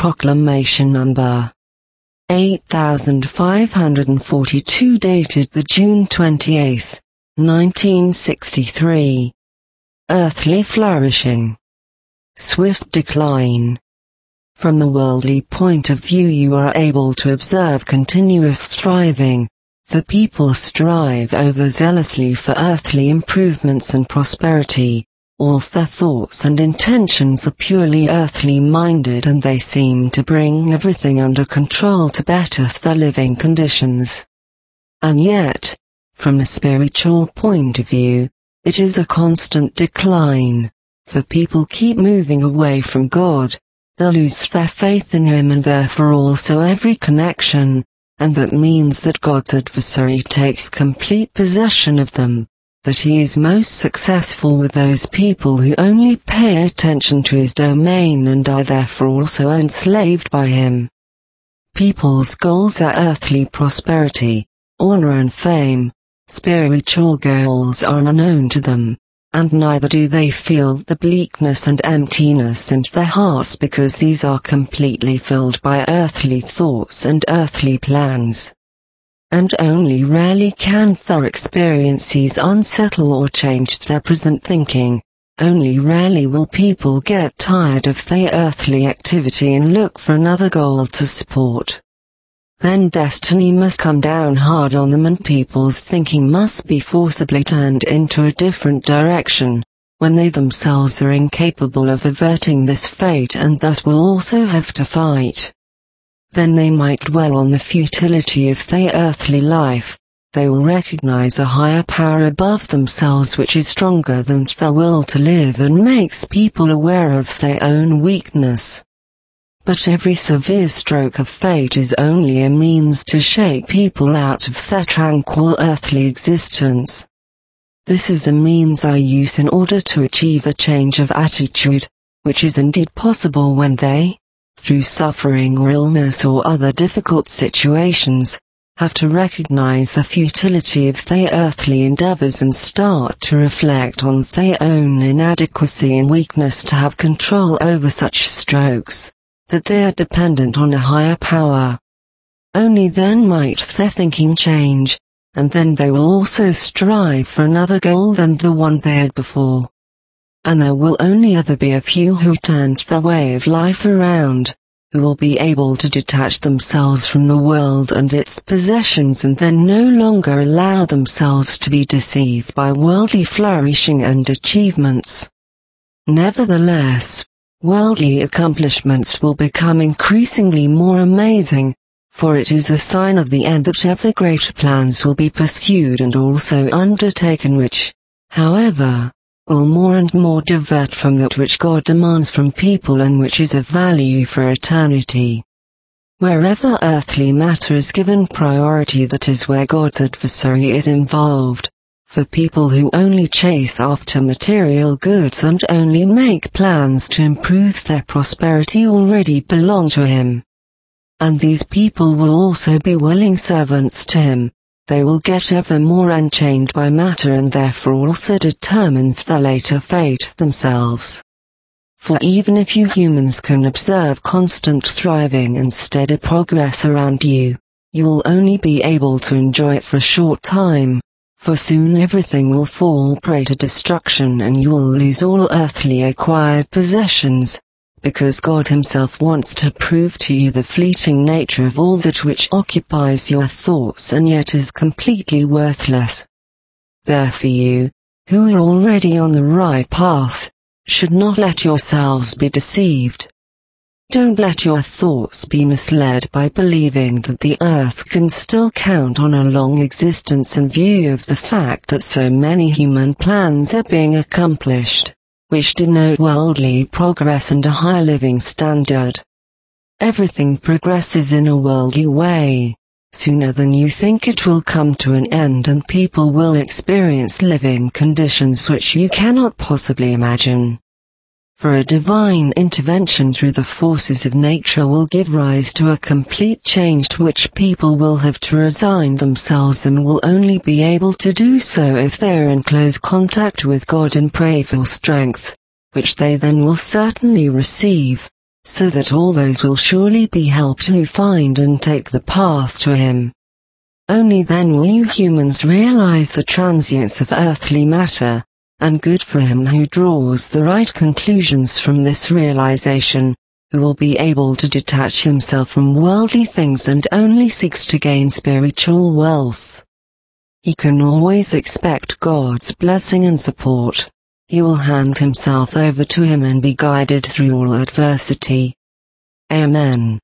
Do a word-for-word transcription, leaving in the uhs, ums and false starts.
Proclamation Number eight thousand five hundred forty-two, dated the June twenty-eighth, nineteen sixty-three. Earthly flourishing. Swift decline. From the worldly point of view, you are able to observe continuous thriving. The people strive overzealously for earthly improvements and prosperity. All their thoughts and intentions are purely earthly minded, and they seem to bring everything under control to better their living conditions. And yet, from a spiritual point of view, it is a constant decline, for people keep moving away from God. They'll lose their faith in Him and therefore also every connection, and that means that God's adversary takes complete possession of them, that he is most successful with those people who only pay attention to his domain and are therefore also enslaved by him. People's goals are earthly prosperity, honor and fame. Spiritual goals are unknown to them, and neither do they feel the bleakness and emptiness in their hearts, because these are completely filled by earthly thoughts and earthly plans. And only rarely can their experiences unsettle or change their present thinking. Only rarely will people get tired of their earthly activity and look for another goal to support. Then destiny must come down hard on them, and people's thinking must be forcibly turned into a different direction, when they themselves are incapable of averting this fate and thus will also have to fight. Then they might dwell on the futility of their earthly life. They will recognize a higher power above themselves which is stronger than their will to live and makes people aware of their own weakness. But every severe stroke of fate is only a means to shake people out of their tranquil earthly existence. This is a means I use in order to achieve a change of attitude, which is indeed possible when they, through suffering or illness or other difficult situations, have to recognize the futility of their earthly endeavors and start to reflect on their own inadequacy and weakness to have control over such strokes, that they are dependent on a higher power. Only then might their thinking change, and then they will also strive for another goal than the one they had before. And there will only ever be a few who turn their way of life around, who will be able to detach themselves from the world and its possessions and then no longer allow themselves to be deceived by worldly flourishing and achievements. Nevertheless, worldly accomplishments will become increasingly more amazing, for it is a sign of the end that ever greater plans will be pursued and also undertaken which, however, will more and more divert from that which God demands from people and which is of value for eternity. Wherever earthly matter is given priority, that is where God's adversary is involved, for people who only chase after material goods and only make plans to improve their prosperity already belong to him. And these people will also be willing servants to him. They will get ever more enchained by matter and therefore also determine their later fate themselves. For even if you humans can observe constant thriving and steady progress around you, you will only be able to enjoy it for a short time, for soon everything will fall prey to destruction and you will lose all earthly acquired possessions, because God Himself wants to prove to you the fleeting nature of all that which occupies your thoughts and yet is completely worthless. Therefore you, who are already on the right path, should not let yourselves be deceived. Don't let your thoughts be misled by believing that the earth can still count on a long existence in view of the fact that so many human plans are being accomplished, which denote worldly progress and a high living standard. Everything progresses in a worldly way. Sooner than you think it will come to an end and people will experience living conditions which you cannot possibly imagine. For a divine intervention through the forces of nature will give rise to a complete change to which people will have to resign themselves and will only be able to do so if they are in close contact with God and pray for strength, which they then will certainly receive, so that all those will surely be helped who find and take the path to him. Only then will you humans realize the transience of earthly matter, and good for him who draws the right conclusions from this realization, who will be able to detach himself from worldly things and only seeks to gain spiritual wealth. He can always expect God's blessing and support. He will hand himself over to him and be guided through all adversity. Amen.